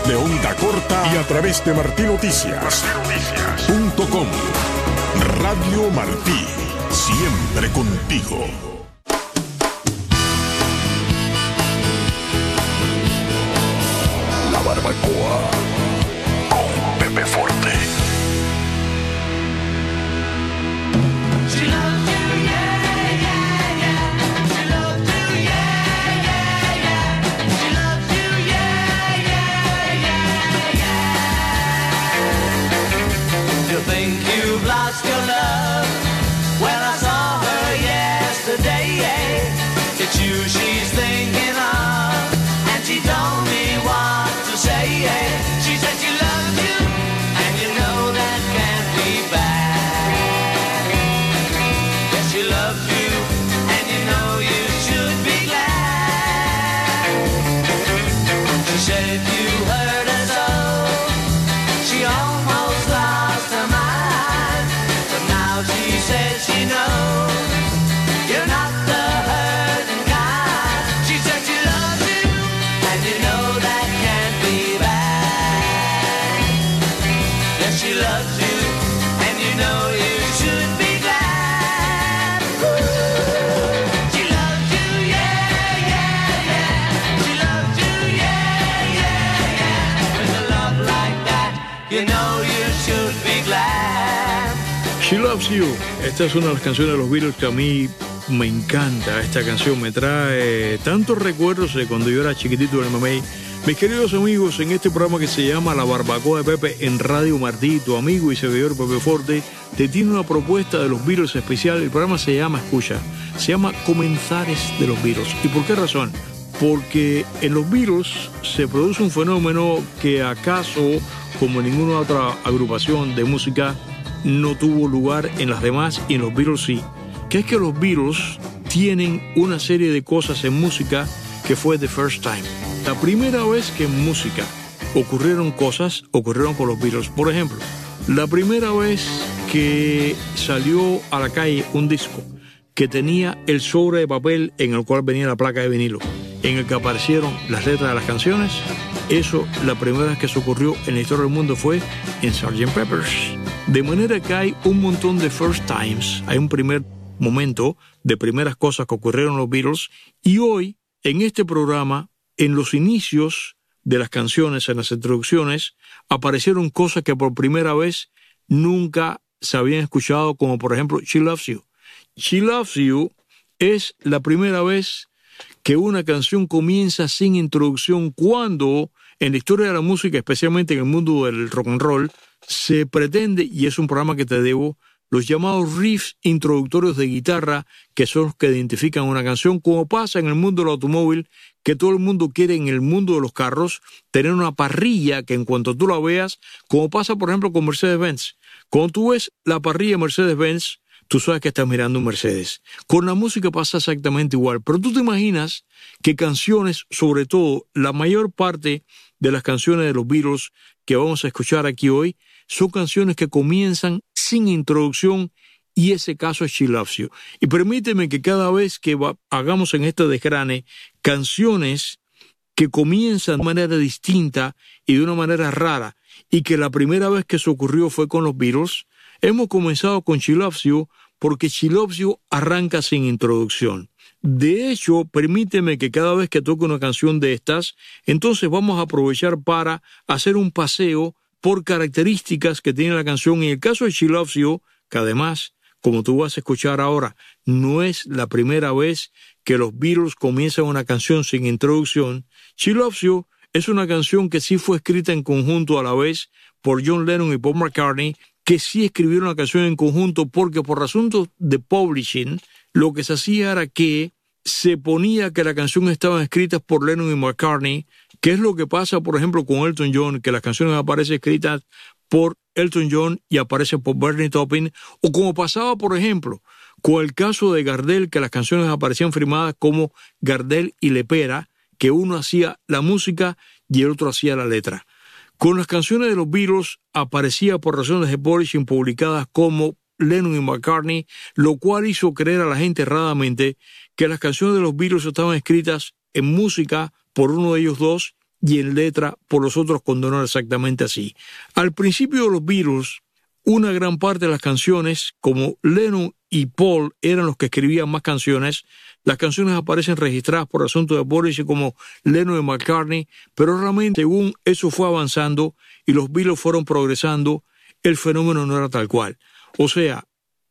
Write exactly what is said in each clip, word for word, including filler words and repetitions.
de onda corta y a través de martí noticias punto com. Radio Martí, siempre contigo. La Barbacoa con Pepe Forte. Think you've lost your love? Well, I saw her yesterday. It's you she's thinking of, and she told me what to say. She said she loves you, and you know that can't be bad. Yes, she loves you, and you know you should be glad. She said if you hurt her so, she almost lost her mind. But now she says she knows you're not the hurting kind. She said she loves you, and you know that can't be bad. Yes, she loves you, and you know you should be glad. She loves you, yeah, yeah, yeah. She loves you, yeah, yeah, yeah. With a love like that, you know you should be glad. She Loves You. Esta es una de las canciones de los Beatles que a mí me encanta. Esta canción me trae tantos recuerdos de cuando yo era chiquitito en el mamey. Mis queridos amigos, en este programa que se llama La Barbacoa de Pepe en Radio Martí, tu amigo y servidor Pepe Forte te tiene una propuesta de los Beatles especial. El programa se llama, escucha, se llama Comenzares de los Beatles. ¿Y por qué razón? Porque en los Beatles se produce un fenómeno que acaso, como ninguna otra agrupación de música, no tuvo lugar en las demás, y en los Beatles sí, que es que los Beatles tienen una serie de cosas en música que fue the first time. La primera vez que en música ocurrieron cosas, ocurrieron con los Beatles. Por ejemplo, la primera vez que salió a la calle un disco que tenía el sobre de papel en el cual venía la placa de vinilo, en el que aparecieron las letras de las canciones, eso, la primera vez que se ocurrió en la historia del mundo fue en sergeant Pepper's. De manera que hay un montón de first times, hay un primer momento de primeras cosas que ocurrieron en los Beatles, y hoy, en este programa, en los inicios de las canciones, en las introducciones, aparecieron cosas que por primera vez nunca se habían escuchado, como por ejemplo She Loves You. She Loves You es la primera vez que una canción comienza sin introducción, cuando en la historia de la música, especialmente en el mundo del rock and roll, se pretende, y es un programa que te debo, los llamados riffs introductorios de guitarra, que son los que identifican una canción, como pasa en el mundo del automóvil, que todo el mundo quiere en el mundo de los carros tener una parrilla que en cuanto tú la veas, como pasa por ejemplo con Mercedes-Benz. Cuando tú ves la parrilla Mercedes-Benz, tú sabes que estás mirando un Mercedes. Con la música pasa exactamente igual, pero tú te imaginas que canciones, sobre todo la mayor parte de las canciones de los Beatles que vamos a escuchar aquí hoy, son canciones que comienzan sin introducción, y ese caso es She Loves You. Y permíteme que cada vez que va, hagamos en este desgrane canciones que comienzan de manera distinta y de una manera rara, y que la primera vez que se ocurrió fue con los Beatles, hemos comenzado con She Loves You porque She Loves You arranca sin introducción. De hecho, permíteme que cada vez que toque una canción de estas, entonces vamos a aprovechar para hacer un paseo por características que tiene la canción. En el caso de She Loves You, que además, como tú vas a escuchar ahora, no es la primera vez que los Beatles comienzan una canción sin introducción. She Loves You es una canción que sí fue escrita en conjunto a la vez por John Lennon y Paul McCartney, que sí escribieron la canción en conjunto, porque por asuntos de publishing, lo que se hacía era que se ponía que la canción estaba escrita por Lennon y McCartney, que es lo que pasa, por ejemplo, con Elton John, que las canciones aparecen escritas por Elton John y aparecen por Bernie Taupin, o como pasaba, por ejemplo, con el caso de Gardel, que las canciones aparecían firmadas como Gardel y Lepera, que uno hacía la música y el otro hacía la letra. Con las canciones de los Beatles aparecía por razones de publishing publicadas como Lennon y McCartney, lo cual hizo creer a la gente erradamente que las canciones de los Beatles estaban escritas en música por uno de ellos dos y en letra por los otros cuando no era exactamente así. Al principio de los Beatles, una gran parte de las canciones, como Lennon y Paul eran los que escribían más canciones, las canciones aparecen registradas por asuntos de publishing como Lennon y McCartney, pero realmente según eso fue avanzando y los Beatles fueron progresando, el fenómeno no era tal cual. O sea,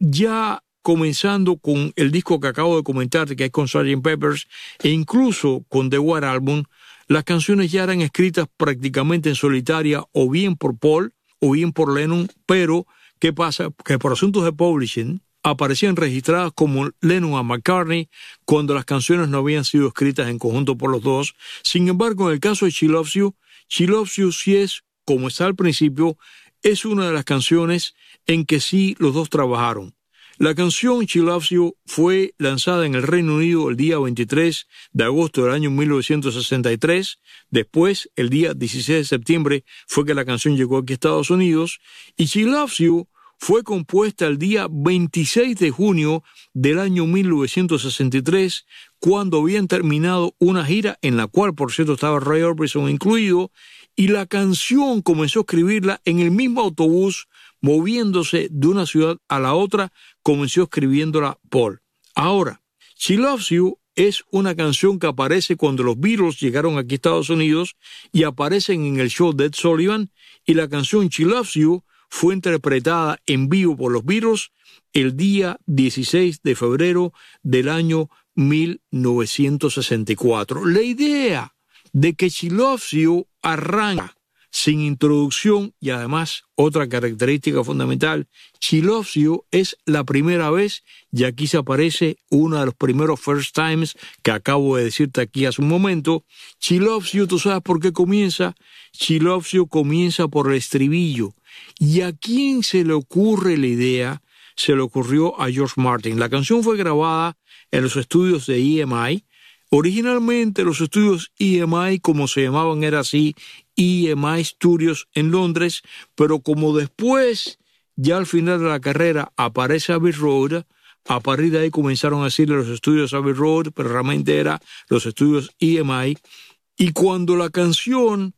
ya comenzando con el disco que acabo de comentar, que es con sergeant Pepper's, e incluso con The White Album, las canciones ya eran escritas prácticamente en solitaria, o bien por Paul, o bien por Lennon, pero ¿qué pasa? Que por asuntos de publishing aparecían registradas como Lennon a McCartney cuando las canciones no habían sido escritas en conjunto por los dos. Sin embargo, en el caso de She Loves You, She Loves You sí es, como está al principio, es una de las canciones en que sí los dos trabajaron. La canción She Loves You fue lanzada en el Reino Unido el día veintitrés de agosto del año mil novecientos sesenta y tres. Después, el día dieciséis de septiembre, fue que la canción llegó aquí a Estados Unidos. Y She Loves You fue compuesta el día veintiséis de junio del año mil novecientos sesenta y tres, cuando habían terminado una gira en la cual, por cierto, estaba Roy Orbison incluido, y la canción comenzó a escribirla en el mismo autobús, moviéndose de una ciudad a la otra, comenzó escribiéndola Paul. Ahora, She Loves You es una canción que aparece cuando los Beatles llegaron aquí a Estados Unidos y aparecen en el show de Ed Sullivan, y la canción She Loves You fue interpretada en vivo por los Beatles el día dieciséis de febrero del año mil novecientos sesenta y cuatro. La idea de que She Loves You arranca sin introducción y además otra característica fundamental, She Loves You es la primera vez, y aquí se aparece uno de los primeros first times que acabo de decirte aquí hace un momento. She Loves You, ¿tú sabes por qué comienza? She Loves You comienza por el estribillo. ¿Y a quién se le ocurre la idea? Se le ocurrió a George Martin. La canción fue grabada en los estudios de E M I. Originalmente los estudios E M I, como se llamaban, era así, E M I Studios en Londres, pero como después, ya al final de la carrera, aparece Abbey Road, a partir de ahí comenzaron a decirle los estudios Abbey Road, pero realmente era los estudios E M I, y cuando la canción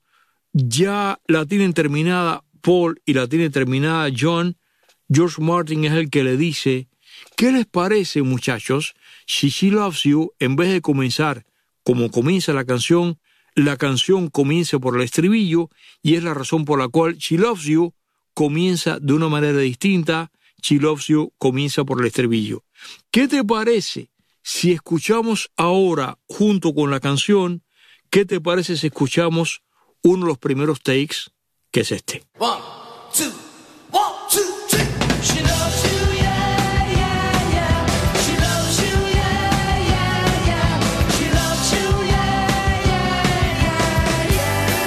ya la tienen terminada Paul y la tiene terminada John, George Martin es el que le dice: ¿qué les parece, muchachos, si She Loves You, en vez de comenzar como comienza la canción, la canción comienza por el estribillo, y es la razón por la cual She Loves You comienza de una manera distinta? She Loves You comienza por el estribillo. ¿Qué te parece si escuchamos ahora, junto con la canción, qué te parece si escuchamos uno de los primeros takes, que es este? One, two, one, two, three. She loves you, yeah, yeah, yeah. She loves you, yeah, yeah, yeah. She loves you, yeah, yeah, yeah,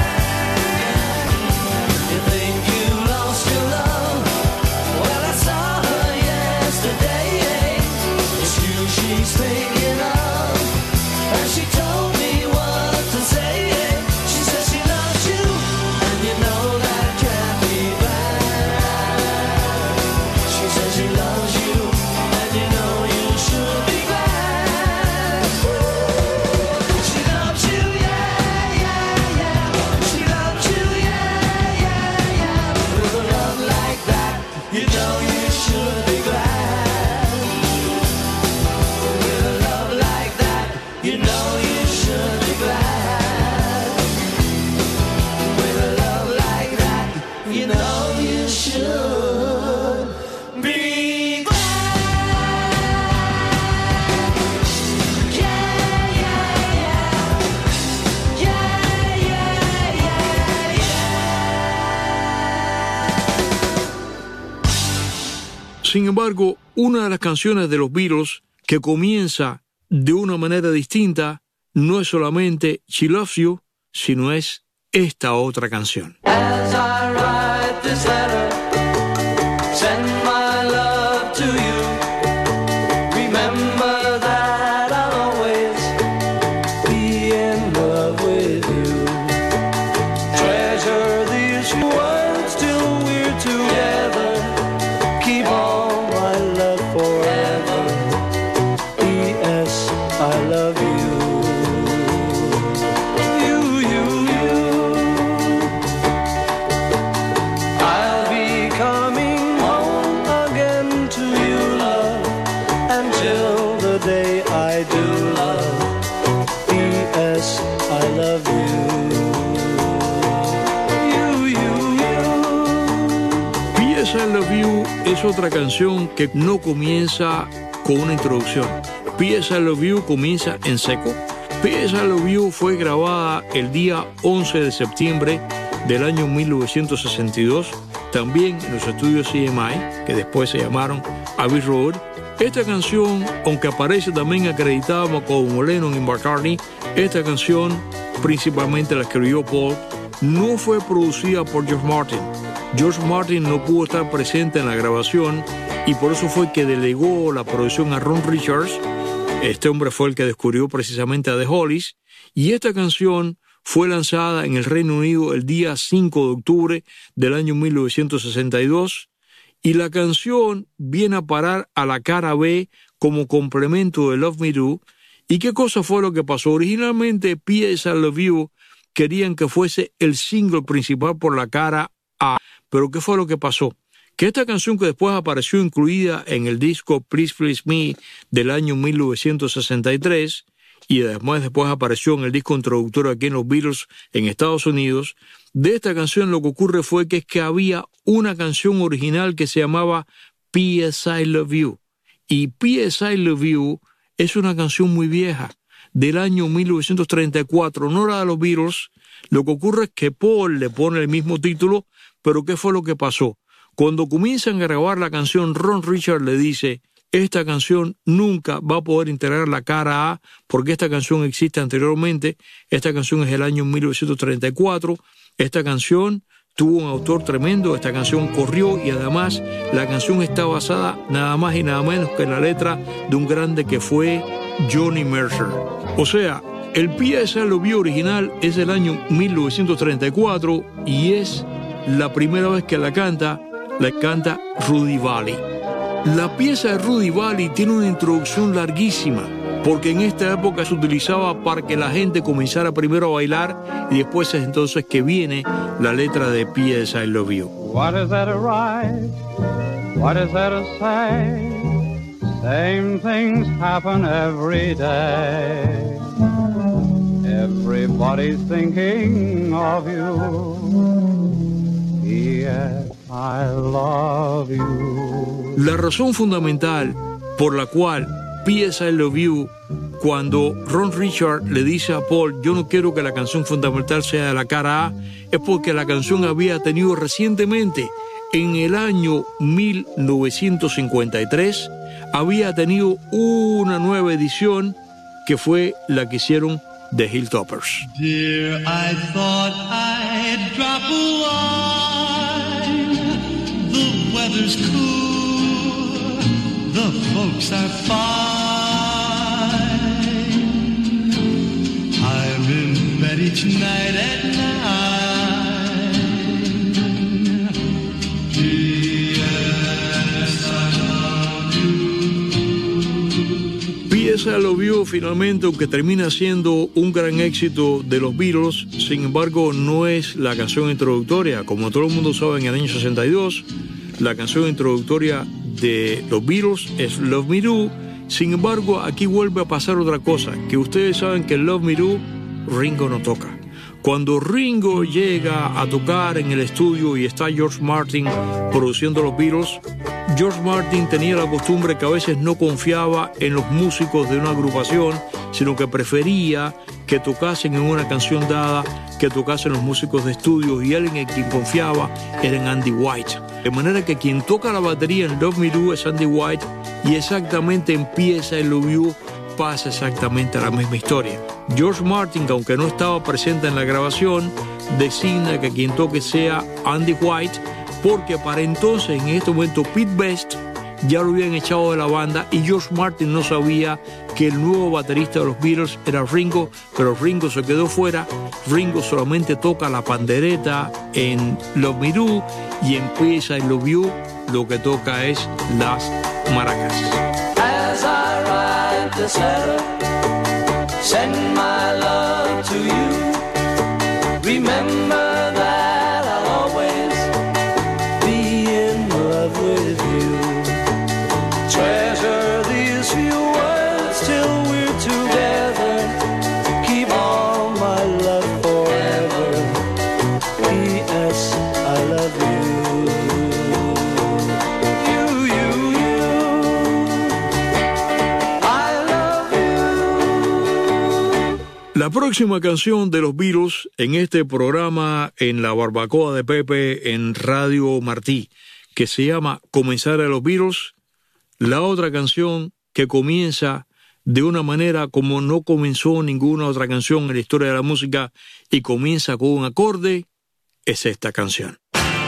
yeah. You think you lost your love? Well, I saw her yesterday. It's you she's thinking of, and she told me what to say. She says she loves you, and you know that can't be bad. She says she loves you, and you know you should be glad. She loves you, yeah, yeah, yeah. She loves you, yeah, yeah, yeah. With a love like that, you know you should be glad. With a love like that, you know you should be glad. With a love like that, you know you should be glad. Yeah, yeah, yeah. Yeah, yeah, yeah, yeah. Sin embargo, una de las canciones de los Beatles que comienza de una manera distinta no es solamente She Loves You, sino es esta otra canción. As I write this letter, send my love to you. Remember that I'll always be in love with you. Treasure these words till we're together. Keep all my love forever. P S I love you. You, you, you. P S I Love You es otra canción que no comienza con una introducción. P S I Love You comienza en seco. P S I Love You fue grabada el día once de septiembre del año mil novecientos sesenta y dos, también en los estudios C M I, que después se llamaron Abbey Road. Esta canción, aunque aparece también acreditada como Lennon y McCartney, esta canción, principalmente la escribió Paul, no fue producida por George Martin. George Martin no pudo estar presente en la grabación y por eso fue que delegó la producción a Ron Richards. Este hombre fue el que descubrió precisamente a The Hollies, y esta canción fue lanzada en el Reino Unido el día cinco de octubre del año mil novecientos sesenta y dos, y la canción viene a parar a la cara B como complemento de Love Me Do. ¿Y qué cosa fue lo que pasó? Originalmente P S I Love You querían que fuese el single principal por la cara A, pero ¿qué fue lo que pasó? Que esta canción, que después apareció incluida en el disco Please Please Me del año mil novecientos sesenta y tres, y además después apareció en el disco introductorio aquí en los Beatles en Estados Unidos, de esta canción lo que ocurre fue que es que había una canción original que se llamaba P S I Love You, y P S I Love You es una canción muy vieja, del año mil novecientos treinta y cuatro, no la de los Beatles. Lo que ocurre es que Paul le pone el mismo título, pero ¿qué fue lo que pasó? Cuando comienzan a grabar la canción, Ron Richards le dice: esta canción nunca va a poder integrar la cara A porque esta canción existe anteriormente. Esta canción es del año mil novecientos treinta y cuatro. Esta canción tuvo un autor tremendo, esta canción corrió, y además la canción está basada nada más y nada menos que en la letra de un grande que fue Johnny Mercer. O sea, el P S I Love You original es del año mil novecientos treinta y cuatro y es la primera vez que la canta, la canta Rudy Vallee. La pieza de Rudy Vallee tiene una introducción larguísima, porque en esta época se utilizaba para que la gente comenzara primero a bailar y después es entonces que viene la letra de P S I Love You. What is there to write? What is there to say? Same things happen every day. Everybody's thinking of you. P S I love you. La razón fundamental por la cual P S I Love You, cuando Ron Richards le dice a Paul: yo no quiero que la canción fundamental sea de la cara A, es porque la canción había tenido recientemente, en el año mil novecientos cincuenta y tres, había tenido una nueva edición que fue la que hicieron The Hilltoppers. Dear, I thought I'd drop a line. The weather's cool, the folks are fine. I'm in bed each night at nine. P S I love you. P S I Love You finalmente, aunque termina siendo un gran éxito de los Beatles, sin embargo no es la canción introductoria. Como todo el mundo sabe, en el año sesenta y dos la canción introductoria de los Beatles es Love Me Do. Sin embargo, aquí vuelve a pasar otra cosa, que ustedes saben que Love Me Do Ringo no toca. Cuando Ringo llega a tocar en el estudio y está George Martin produciendo los Beatles, George Martin tenía la costumbre que a veces no confiaba en los músicos de una agrupación, sino que prefería que tocasen en una canción dada, que tocasen los músicos de estudio, y alguien en quien confiaba era en Andy White. De manera que quien toca la batería en Love Me Do es Andy White, y exactamente en P S I Love You pasa exactamente la misma historia. George Martin, que aunque no estaba presente en la grabación, designa que quien toque sea Andy White, porque para entonces, en este momento, Pete Best ya lo habían echado de la banda y George Martin no sabía que el nuevo baterista de los Beatles era Ringo, pero Ringo se quedó fuera. Ringo solamente toca la pandereta en Love Me Do, y en P S I Love You lo que toca es las maracas. As I write this letter, send my love to you. Remember that I'll always be in love with you. Treasure these few words till we're together. Keep all my love forever. P S I love you. próxima canción de los Beatles en este programa en la barbacoa de Pepe en Radio Martí, que se llama Comenzar a los Beatles, la otra canción que comienza de una manera como no comenzó ninguna otra canción en la historia de la música y comienza con un acorde, es esta canción.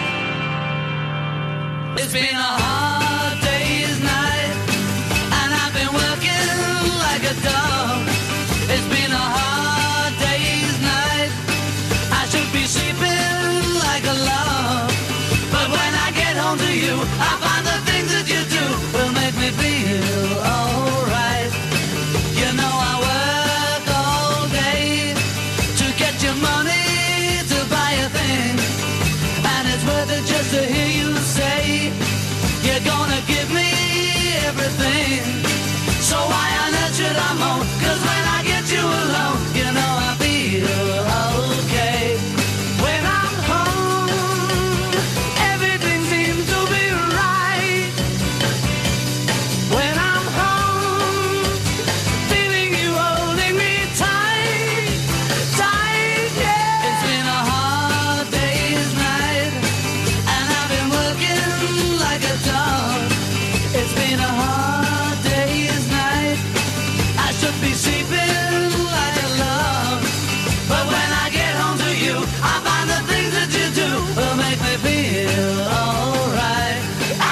It's been a hard day's night, and I've been working like a dog. It's been a hard day's night, I should be sleeping like a log. But when I get home to you, I find the things that you do will make me feel alright. You know I work all day to get your money to buy a thing, and it's worth it just to hear you say you're gonna give me everything. So why on earth should I moan? 'Cause when I get you alone, you know I feel okay. When I'm home, everything seems to be right. When I'm home, feeling you holding me tight, tight, yeah. It's been a hard day's night, and I've been working like a dog. It's been a hard day's night, I should be sleeping like a log. But when I get home to you, I find the things that you do will make me feel alright.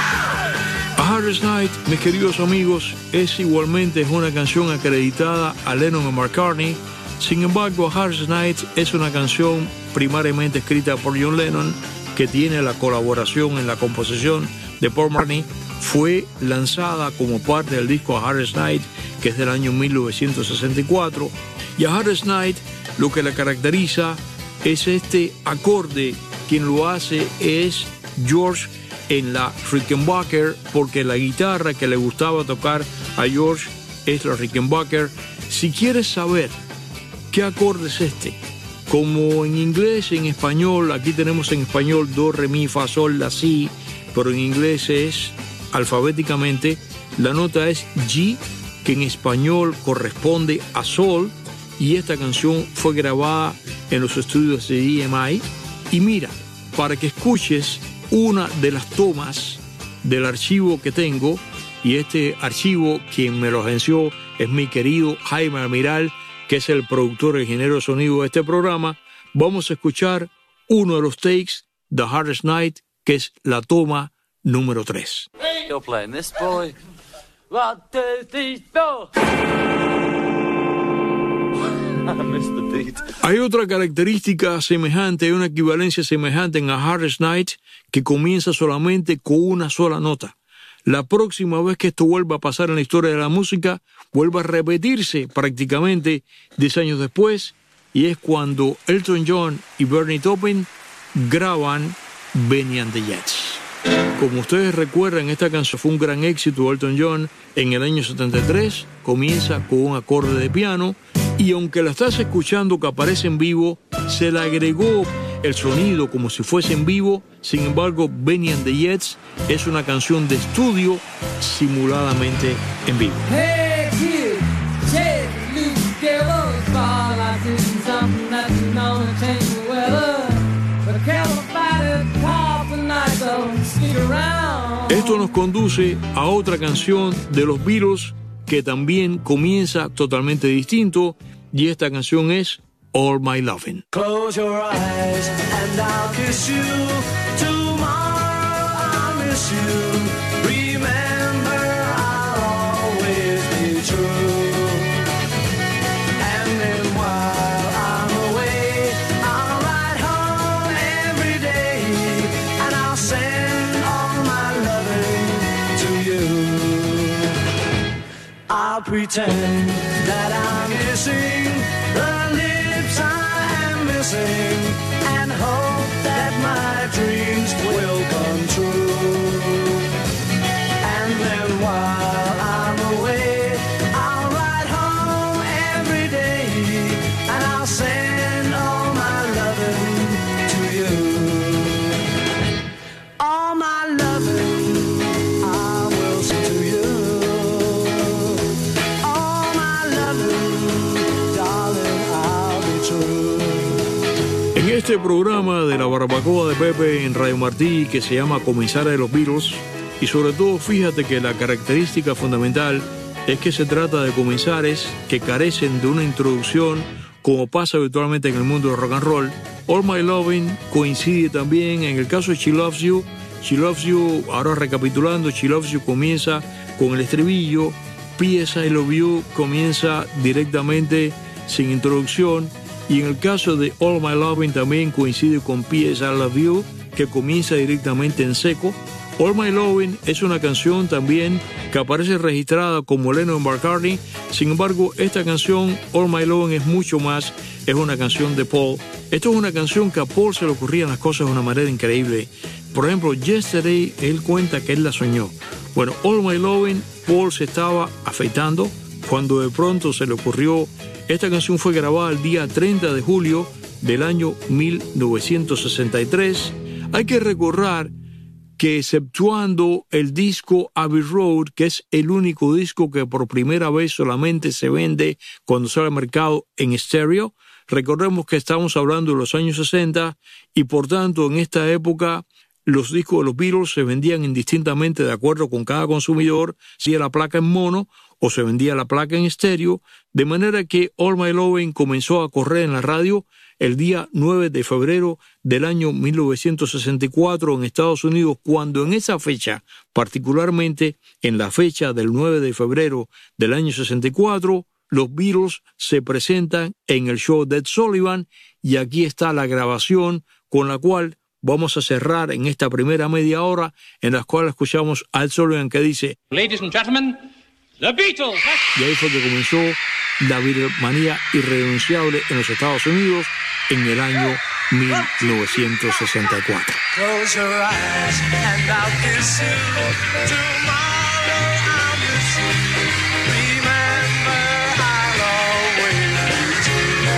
A Hardest Night, mis queridos amigos, es igualmente una canción acreditada a Lennon y McCartney. Sin embargo, A Hardest Night es una canción primariamente escrita por John Lennon, que tiene la colaboración en la composición de Paul McCartney. Fue lanzada como parte del disco A Hardest Night, que es del año mil novecientos sesenta y cuatro. Y A Hardest Night lo que la caracteriza es este acorde. Quien lo hace es George en la Rickenbacker, porque la guitarra que le gustaba tocar a George es la Rickenbacker. Si quieres saber qué acorde es este, como en inglés y en español, aquí tenemos en español do, re, mi, fa, sol, la, si, pero en inglés es alfabéticamente, la nota es G, que en español corresponde a sol, y esta canción fue grabada en los estudios de E M I. Y mira, para que escuches una de las tomas del archivo que tengo, y este archivo quien me lo agenció es mi querido Jaime Almiral, que es el productor y ingeniero de sonido de este programa. Vamos a escuchar uno de los takes de Hardest Night, que es la toma número tres. You're playing this, boy. One, two, three, four. I missed the beat. Hay otra característica semejante, hay una equivalencia semejante en A Hardest Night, que comienza solamente con una sola nota. La próxima vez que esto vuelva a pasar en la historia de la música, vuelve a repetirse prácticamente diez años después, y es cuando Elton John y Bernie Taupin graban Benny and the Jets. Como ustedes recuerdan, esta canción fue un gran éxito de Elton John en el año setenta y tres, comienza con un acorde de piano, y aunque la estás escuchando que aparece en vivo, se le agregó el sonido como si fuese en vivo. Sin embargo, Benny and the Jets es una canción de estudio simuladamente en vivo. Hey kid, chase the loose devils, fall I see something that's gonna change the weather. But I can't fight it, call tonight, so stick around. Esto nos conduce a otra canción de los Beatles que también comienza totalmente distinto, y esta canción es All My Lovin'. Close your eyes and I'll kiss you. Tomorrow I'll miss you. Remember, I'll always be true. And then while I'm away, I'll ride home every day, and I'll send all my loving to you. I'll pretend that I'm missing the lips I am missing, and hope that my dreams will come true. And then while I'm away, I'll ride home every day, and I'll send all my loving to you. All my loving I will send to you. All my loving, darling, I'll este programa de la barbacoa de Pepe en Radio Martí que se llama Comenzares de los Beatles, y sobre todo fíjate que la característica fundamental es que se trata de comenzares que carecen de una introducción como pasa habitualmente en el mundo del rock and roll. All My Lovin' coincide también en el caso de She Loves You. She Loves You, ahora recapitulando, She Loves You comienza con el estribillo, P S I Love You comienza directamente sin introducción, y en el caso de All My Lovin' también coincide con P S I Love You, que comienza directamente en seco. All My Lovin' es una canción también que aparece registrada como Lennon McCartney. Sin embargo, esta canción, All My Lovin', es mucho más, es una canción de Paul. Esto es una canción que a Paul se le ocurrían las cosas de una manera increíble. Por ejemplo, Yesterday, él cuenta que él la soñó. Bueno, All My Lovin', Paul se estaba afeitando cuando de pronto se le ocurrió. Esta canción fue grabada el día treinta de julio del año mil novecientos sesenta y tres. Hay que recordar que exceptuando el disco Abbey Road, que es el único disco que por primera vez solamente se vende cuando sale al mercado en estéreo, recordemos que estamos hablando de los años sesenta y por tanto en esta época los discos de los Beatles se vendían indistintamente de acuerdo con cada consumidor, si era la placa en mono o se vendía la placa en estéreo, de manera que All My Lovin' comenzó a correr en la radio el día nueve de febrero del año mil novecientos sesenta y cuatro en Estados Unidos, cuando en esa fecha, particularmente en la fecha del nueve de febrero del año sesenta y cuatro, los Beatles se presentan en el show de Ed Sullivan, y aquí está la grabación con la cual vamos a cerrar en esta primera media hora, en la cual escuchamos a Ed Sullivan que dice: Ladies and gentlemen, The Beatles. Y ahí fue que comenzó la Beatlemanía irrenunciable en los Estados Unidos en el año mil novecientos sesenta y cuatro. Close your eyes and I'll kiss you. Tomorrow I'll miss you. Remember, I'll always be true.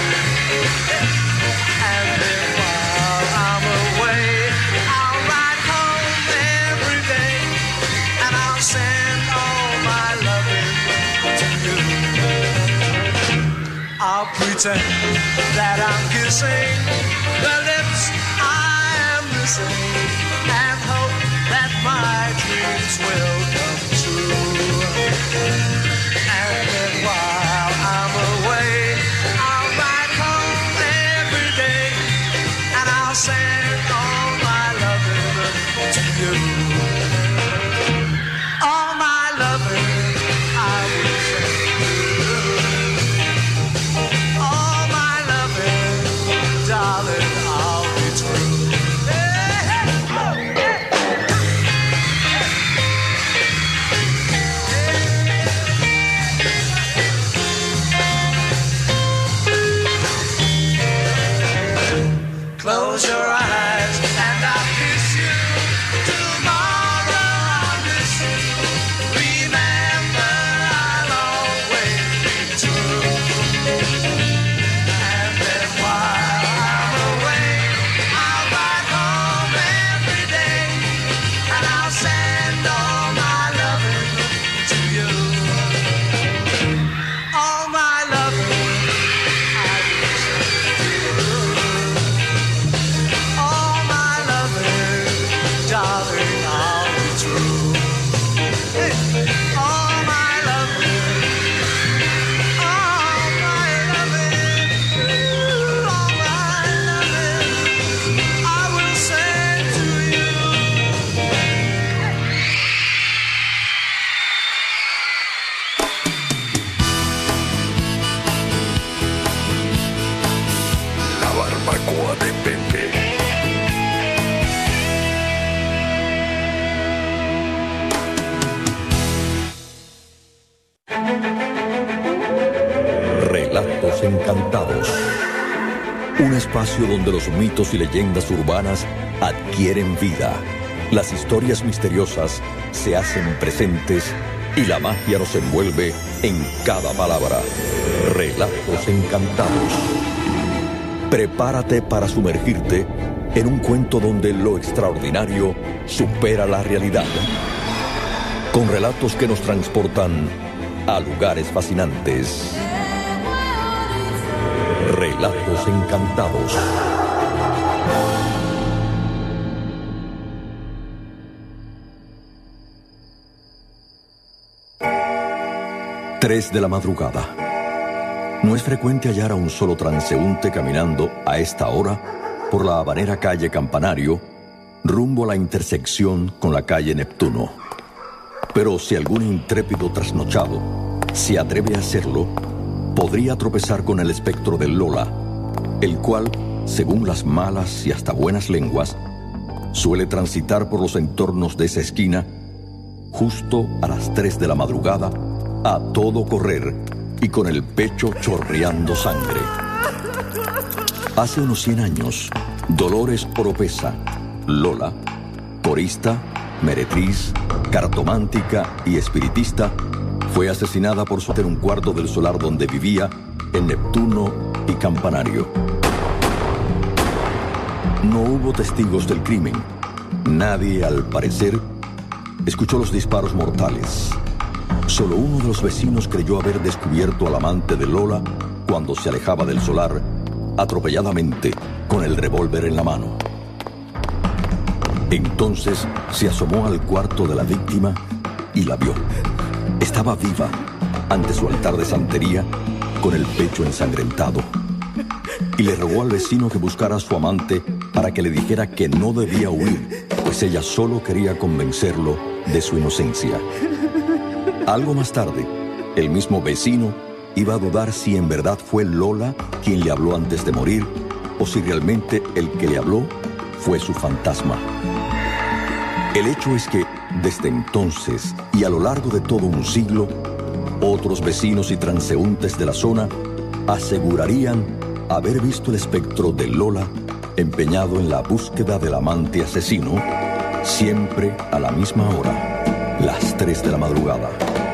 And then while I'm away, I'll ride home every day, and I'll send all my loving to you. I'll pretend that I'm kissing the lips I am missing, and hope that my dreams will come true. And then while I'm away, I'll ride home every day, and I'll send all my loving to you. All my loving I will send you. All my loving, darling, I'll be true. Hey, hey, oh, hey. Close your eyes and I'll kiss you. Tomorrow I'll miss you. Remember, I'll always be true. And then while I'm away, I'll ride home every day, and I'll send all my loving to you. All my loving I will send you. All my loving, darling, I'll be true. Hey. All my loving, all my loving, all my loving, I will send to you. La barbacoa de Pepe. Relatos Encantados. Un espacio donde los mitos y leyendas urbanas adquieren vida. Las historias misteriosas se hacen presentes y la magia nos envuelve en cada palabra. Relatos Encantados. Prepárate para sumergirte en un cuento donde lo extraordinario supera la realidad. Con relatos que nos transportan a lugares fascinantes. Relatos Encantados. Tres de la madrugada. No es frecuente hallar a un solo transeúnte caminando a esta hora por la habanera calle Campanario, rumbo a la intersección con la calle Neptuno. Pero si algún intrépido trasnochado se atreve a hacerlo, podría tropezar con el espectro del Lola, el cual, según las malas y hasta buenas lenguas, suele transitar por los entornos de esa esquina justo a las tres de la madrugada, a todo correr y con el pecho chorreando sangre. Hace unos cien años, Dolores Oropesa, Lola, corista, meretriz, cartomántica y espiritista, fue asesinada por su en un cuarto del solar donde vivía, en Neptuno y Campanario. No hubo testigos del crimen. Nadie, al parecer, escuchó los disparos mortales. Solo uno de los vecinos creyó haber descubierto al amante de Lola cuando se alejaba del solar, atropelladamente, con el revólver en la mano. Entonces se asomó al cuarto de la víctima y la vio. Estaba viva, ante su altar de santería, con el pecho ensangrentado. Y le rogó al vecino que buscara a su amante para que le dijera que no debía huir, pues ella solo quería convencerlo de su inocencia. Algo más tarde, el mismo vecino iba a dudar si en verdad fue Lola quien le habló antes de morir, o si realmente el que le habló fue su fantasma. El hecho es que, desde entonces y a lo largo de todo un siglo, otros vecinos y transeúntes de la zona asegurarían haber visto el espectro de Lola empeñado en la búsqueda del amante asesino, siempre a la misma hora, las tres de la madrugada.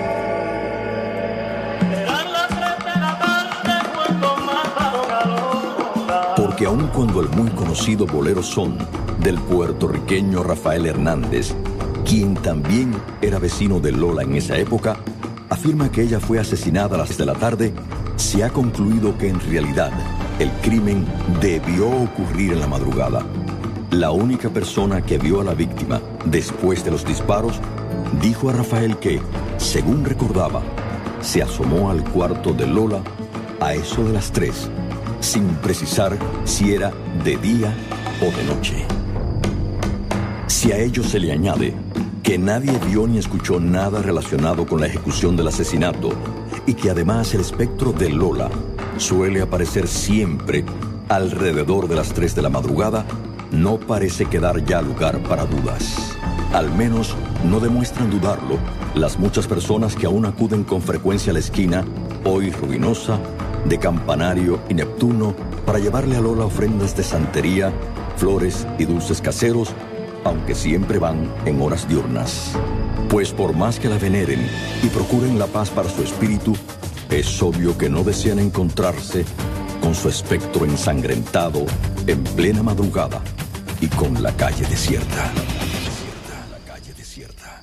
Porque aun cuando el muy conocido bolero son del puertorriqueño Rafael Hernández, quien también era vecino de Lola en esa época, afirma que ella fue asesinada a las seis de la tarde, se ha concluido que en realidad el crimen debió ocurrir en la madrugada. La única persona que vio a la víctima después de los disparos dijo a Rafael que, según recordaba, se asomó al cuarto de Lola a eso de las tres, sin precisar si era de día o de noche. Si a ello se le añade que nadie vio ni escuchó nada relacionado con la ejecución del asesinato y que además el espectro de Lola suele aparecer siempre alrededor de las tres de la madrugada, no parece quedar ya lugar para dudas. Al menos no demuestran dudarlo las muchas personas que aún acuden con frecuencia a la esquina, hoy ruinosa, de Campanario y Neptuno, para llevarle a Lola ofrendas de santería, flores y dulces caseros, aunque siempre van en horas diurnas. Pues por más que la veneren y procuren la paz para su espíritu, es obvio que no desean encontrarse con su espectro ensangrentado en plena madrugada y con la calle desierta. La calle desierta.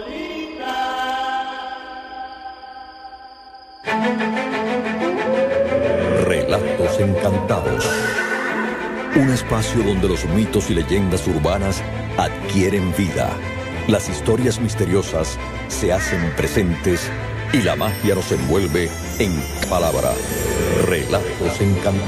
Relatos encantados. Un espacio donde los mitos y leyendas urbanas adquieren vida. Las historias misteriosas se hacen presentes y la magia nos envuelve en palabra. Relatos encantados.